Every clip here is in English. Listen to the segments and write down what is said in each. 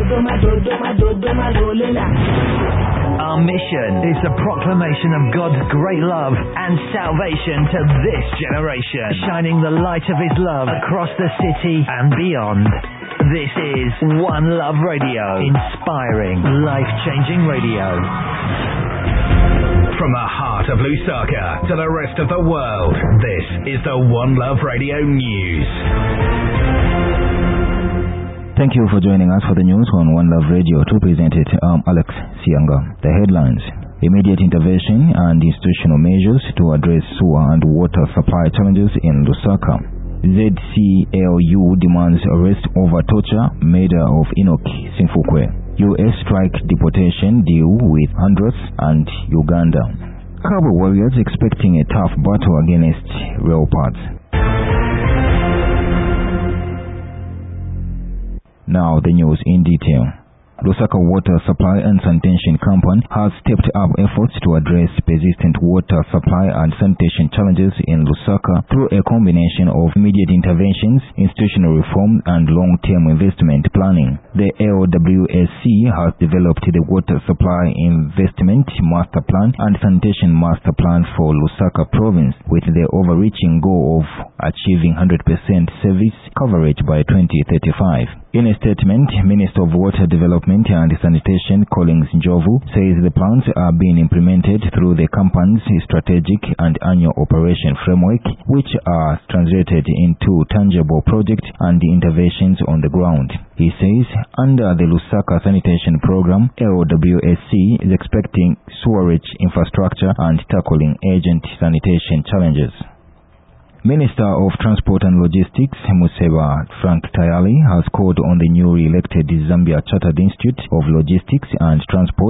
Our mission is the proclamation of God's great love and salvation to this generation, shining the light of His love across the city and beyond. This is One Love Radio, inspiring, life-changing radio. From the heart of Lusaka to the rest of the world, this is the One Love Radio News. Thank you for joining us for the news on One Love Radio. To present it, I'm Alex Sianga. The headlines: immediate intervention and institutional measures to address sewer and water supply challenges in Lusaka. ZCLU demands arrest over torture murder of Enoch Simfukwe. US strike deportation deal with Honduras and Uganda. Cowboy Warriors expecting a tough battle against Leopards. Now the news in detail. Lusaka Water Supply and Sanitation Company has stepped up efforts to address persistent water supply and sanitation challenges in Lusaka through a combination of immediate interventions, institutional reform, and long-term investment planning. The LWSC has developed the Water Supply Investment Master Plan and Sanitation Master Plan for Lusaka Province, with the overreaching goal of achieving 100% service coverage by 2035. In a statement, Minister of Water Development and Sanitation Collins Njovu says the plans are being implemented through the company's strategic and annual operation framework, which are translated into tangible projects and interventions on the ground. He says under the Lusaka Sanitation Program, LWSC is expecting sewerage infrastructure and tackling urgent sanitation challenges. Minister of Transport and Logistics, Museba Frank Tayali, has called on the newly elected Zambia Chartered Institute of Logistics and Transport,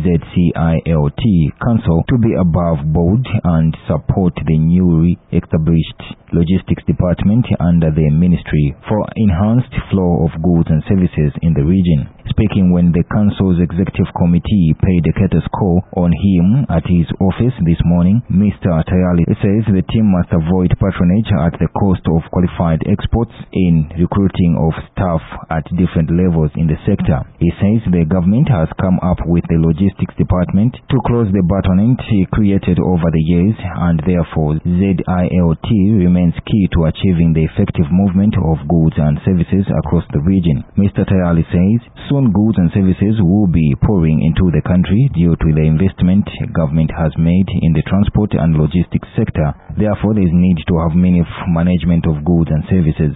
ZCILT, Council to be above board and support the newly established Logistics Department under the Ministry for enhanced flow of goods and services in the region. Speaking when the Council's Executive Committee paid a courtesy call on him at his office this morning, Mr. Tayali says the team must avoid patronage at the cost of qualified experts in recruiting of staff at different levels in the sector. He says the government has come up with the Logistics Department to close the bottleneck created over the years, and therefore ZILT remains key to achieving the effective movement of goods and services across the region. Mr. Tayali says soon goods and services will be pouring into the country due to the investment government has made in the transport and logistics sector. Therefore, there is need to have meaningful management of goods and services.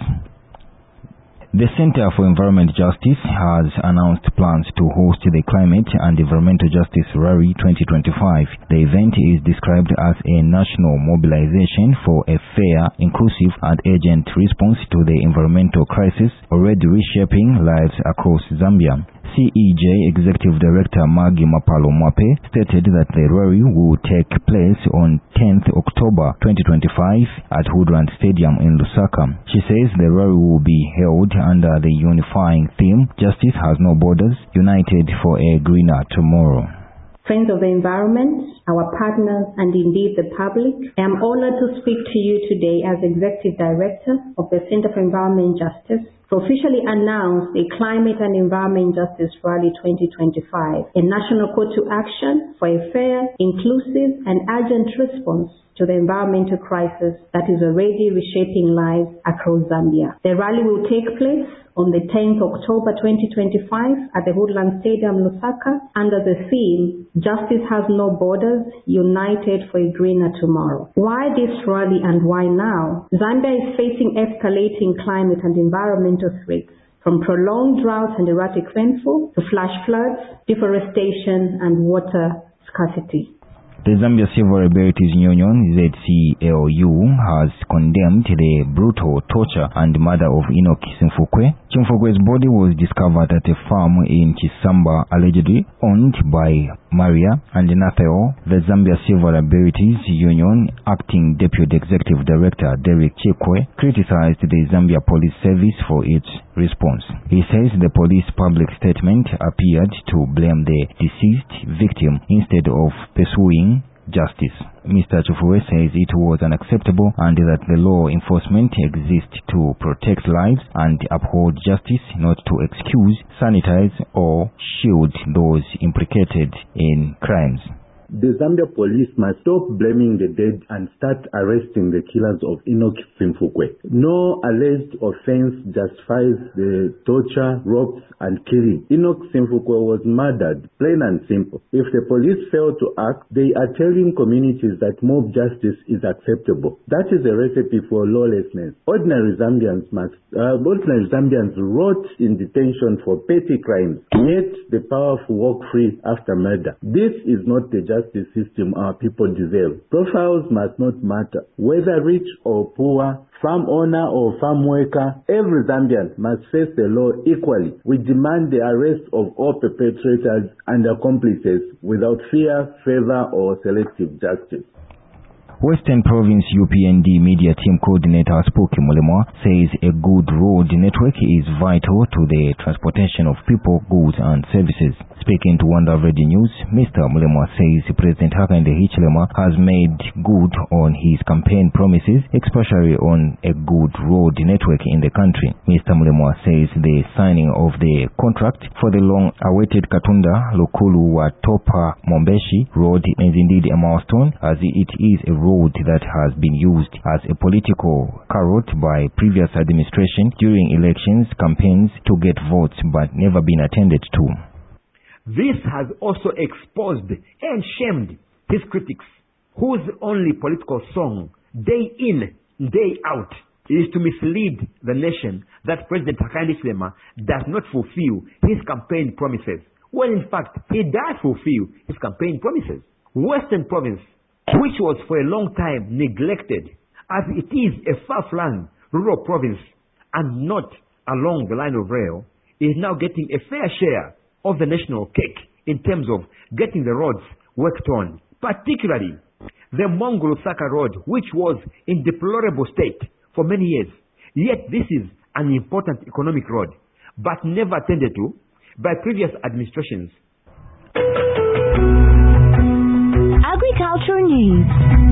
The Center for Environment Justice has announced plans to host the Climate and Environmental Justice Rally 2025. The event is described as a national mobilization for a fair, inclusive, and urgent response to the environmental crisis already reshaping lives across Zambia. CEJ Executive Director Magi Mapalo Mwape stated that the rally will take place on 10th October 2025 at Woodland Stadium in Lusaka. She says the rally will be held under the unifying theme, Justice Has No Borders, United for a Greener Tomorrow. Friends of the environment, our partners, and indeed the public, I am honored to speak to you today as Executive Director of the Center for Environment Justice to officially announce the Climate and Environment Justice Rally 2025, a national call to action for a fair, inclusive, and urgent response to the environmental crisis that is already reshaping lives across Zambia. The rally will take place on the 10th October 2025 at the Woodland Stadium, Lusaka, under the theme, Justice Has No Borders, United for a Greener Tomorrow. Why this rally and why now? Zambia is facing escalating climate and environmental threats, from prolonged drought and erratic rainfall to flash floods, deforestation, and water scarcity. The Zambia Civil Liberties Union, ZCLU, has condemned the brutal torture and murder of Enoch Simfukwe. Simfukwe's body was discovered at a farm in Chisamba, allegedly owned by Maria and Natheo. The Zambia Civil Liberties Union Acting Deputy Executive Director Derek Chikwe criticized the Zambia Police Service for its response. He says the police public statement appeared to blame the deceased victim instead of pursuing justice. Mr. Chufue says it was unacceptable and that the law enforcement exists to protect lives and uphold justice, not to excuse, sanitize or shield those implicated in crimes. The Zambia police must stop blaming the dead and start arresting the killers of Enoch Simfukwe. No alleged offense justifies the torture, rapes, and killing. Enoch Simfukwe was murdered, plain and simple. If the police fail to act, they are telling communities that mob justice is acceptable. That is a recipe for lawlessness. Ordinary Zambians rot in detention for petty crimes, yet the powerful walk free after murder. This is not the justice system our people deserve. Profiles must not matter. Whether rich or poor, farm owner or farm worker, every Zambian must face the law equally. We demand the arrest of all perpetrators and accomplices without fear, favor or selective justice. Western Province UPND Media Team Coordinator Spooky Mulemwa says a good road network is vital to the transportation of people, goods and services. Speaking to One Love Radio News, Mr. Mulemwa says President Hakainde Hichilema has made good on his campaign promises, especially on a good road network in the country. Mr. Mulemwa says the signing of the contract for the long-awaited Katunda Lukulu Watopa Mombeshi road is indeed a milestone, as it is a road that has been used as a political carrot by previous administration during elections campaigns to get votes but never been attended to. This has also exposed and shamed his critics, whose only political song, day in, day out, is to mislead the nation that President Hakainde Hichilema does not fulfill his campaign promises, when in fact he does fulfill his campaign promises. Western Province, which was for a long time neglected, as it is a far-flung rural province and not along the line of rail, is now getting a fair share of the national cake in terms of getting the roads worked on, particularly the Mongo-Lusaka road, which was in deplorable state for many years. Yet this is an important economic road, but never attended to by previous administrations. Agriculture News.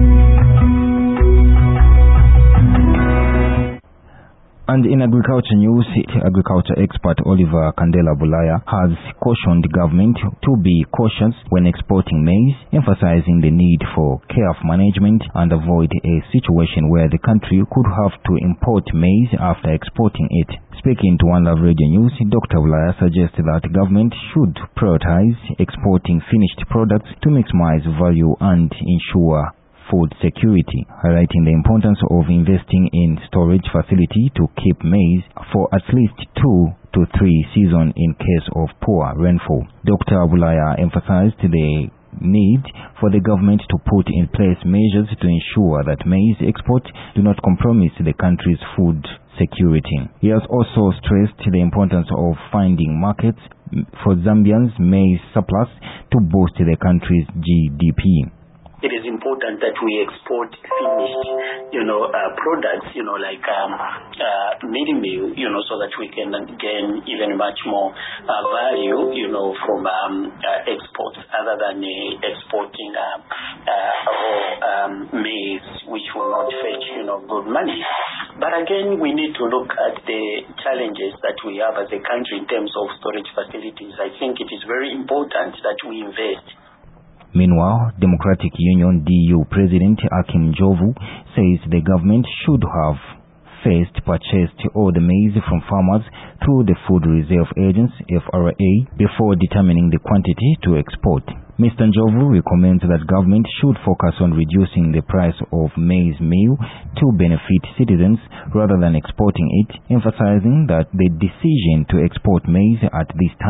And in agriculture news, agriculture expert Oliver Kandela Bulaya has cautioned government to be cautious when exporting maize, emphasizing the need for careful management and avoid a situation where the country could have to import maize after exporting it. Speaking to One Love Radio News, Dr. Bulaya suggested that government should prioritize exporting finished products to maximize value and ensure food security, highlighting the importance of investing in storage facility to keep maize for at least 2 to 3 seasons in case of poor rainfall. Dr. Bulaya emphasized the need for the government to put in place measures to ensure that maize exports do not compromise the country's food security. He has also stressed the importance of finding markets for Zambians' maize surplus to boost the country's GDP. It is important that we export finished, products, like mini meal, so that we can gain even much more value, from exports, other than exporting raw maize, which will not fetch, good money. But again, we need to look at the challenges that we have as a country in terms of storage facilities. I think it is very important that we invest. Meanwhile, Democratic Union DU President Akim Jovu says the government should have first purchased all the maize from farmers through the Food Reserve Agency (FRA) before determining the quantity to export. Mr. Njovu recommends that government should focus on reducing the price of maize meal to benefit citizens rather than exporting it, emphasizing that the decision to export maize at this time